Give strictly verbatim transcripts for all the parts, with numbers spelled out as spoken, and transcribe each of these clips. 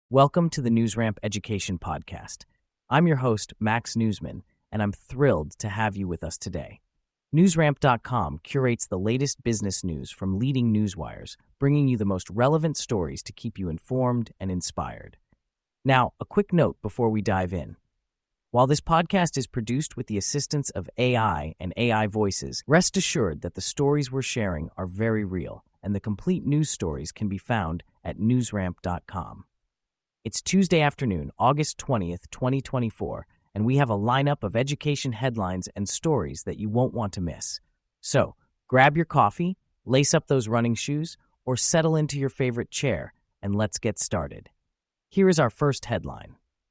Welcome to the NewsRamp Education Podcast. I'm your host, Max Newsman, and I'm thrilled to have you with us today. NewsRamp dot com curates the latest business news from leading newswires, bringing you the most relevant stories to keep you informed and inspired. Now, a quick note before we dive in. While this podcast is produced with the assistance of A I and A I voices, rest assured that the stories we're sharing are very real, and the complete news stories can be found at NewsRamp dot com. It's Tuesday afternoon, August twentieth, twenty twenty-four, and we have a lineup of education headlines and stories that you won't want to miss. So, grab your coffee, lace up those running shoes, or settle into your favorite chair, and let's get started. Here is our first headline.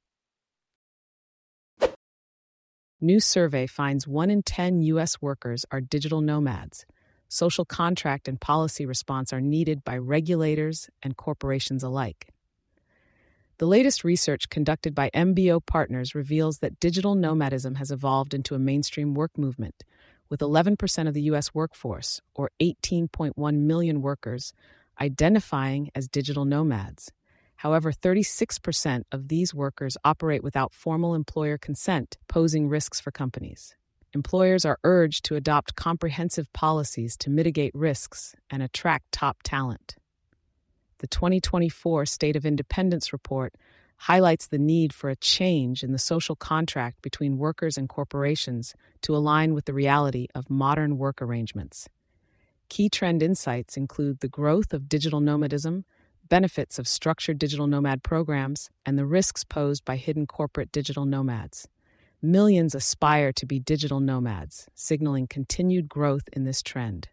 New survey finds one in ten U S workers are digital nomads. Social contract and policy response are needed by regulators and corporations alike. The latest research conducted by M B O Partners reveals that digital nomadism has evolved into a mainstream work movement, with eleven percent of the U S workforce, or eighteen point one million workers, identifying as digital nomads. However, thirty-six percent of these workers operate without formal employer consent, posing risks for companies. Employers are urged to adopt comprehensive policies to mitigate risks and attract top talent. The twenty twenty-four State of Independence report highlights the need for a change in the social contract between workers and corporations to align with the reality of modern work arrangements. Key trend insights include the growth of digital nomadism, benefits of structured digital nomad programs, and the risks posed by hidden corporate digital nomads. Millions aspire to be digital nomads, signaling continued growth in this trend.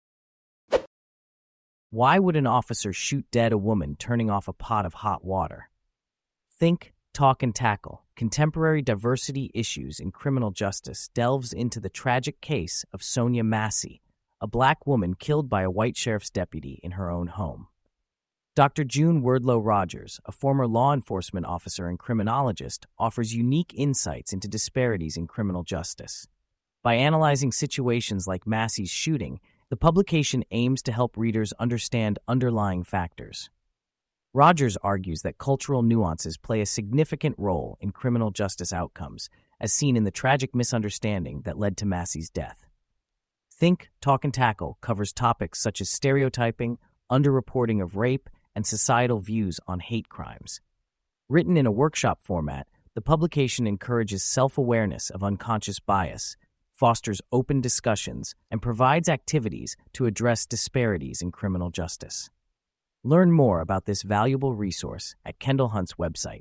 Why would an officer shoot dead a woman turning off a pot of hot water? Think, Talk, and Tackle, Contemporary Diversity Issues in Criminal Justice delves into the tragic case of Sonia Massey, a black woman killed by a white sheriff's deputy in her own home. Doctor June Wardlow Rogers, a former law enforcement officer and criminologist, offers unique insights into disparities in criminal justice. By analyzing situations like Massey's shooting, the publication aims to help readers understand underlying factors. Rogers argues that cultural nuances play a significant role in criminal justice outcomes, as seen in the tragic misunderstanding that led to Massey's death. Think, Talk, and Tackle covers topics such as stereotyping, underreporting of rape, and societal views on hate crimes. Written in a workshop format, the publication encourages self-awareness of unconscious bias, fosters open discussions, and provides activities to address disparities in criminal justice. Learn more about this valuable resource at Kendall Hunt's website.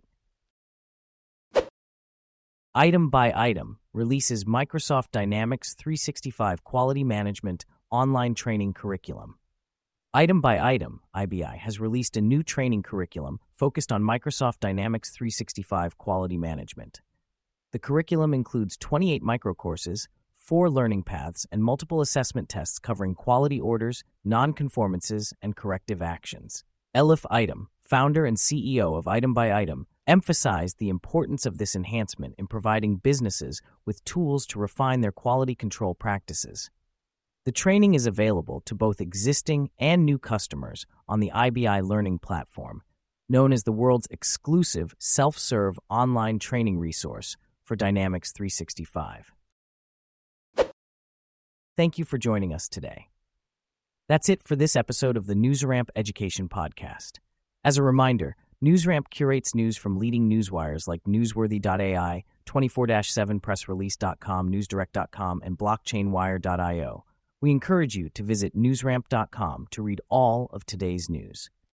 Item by Item releases Microsoft Dynamics three sixty-five Quality Management online training curriculum. Item by Item, I B I, has released a new training curriculum focused on Microsoft Dynamics three sixty-five quality management. The curriculum includes twenty-eight microcourses, four learning paths, and multiple assessment tests covering quality orders, non-conformances, and corrective actions. Elif Item, founder and C E O of Item by Item, emphasized the importance of this enhancement in providing businesses with tools to refine their quality control practices. The training is available to both existing and new customers on the I B I Learning Platform, known as the world's exclusive self-serve online training resource for Dynamics three sixty-five. Thank you for joining us today. That's it for this episode of the NewsRamp Education Podcast. As a reminder, NewsRamp curates news from leading newswires like Newsworthy dot A I, twenty-four seven press release dot com, newsdirect dot com, and blockchain wire dot io. We encourage you to visit NewsRamp dot com to read all of today's news.